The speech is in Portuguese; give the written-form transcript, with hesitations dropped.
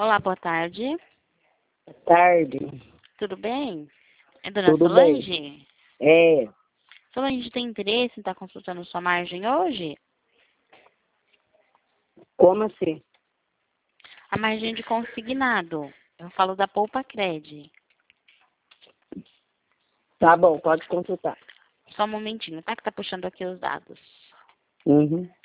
Olá, boa tarde. Boa tarde. Tudo bem? É dona Tudo bem? Solange? É, Solange tem interesse em estar consultando sua margem hoje? como assim? A margem de consignado. Eu falo da Poupa Cred. Tá bom, pode consultar. Só um momentinho, tá? Que tá puxando aqui os dados. Uhum.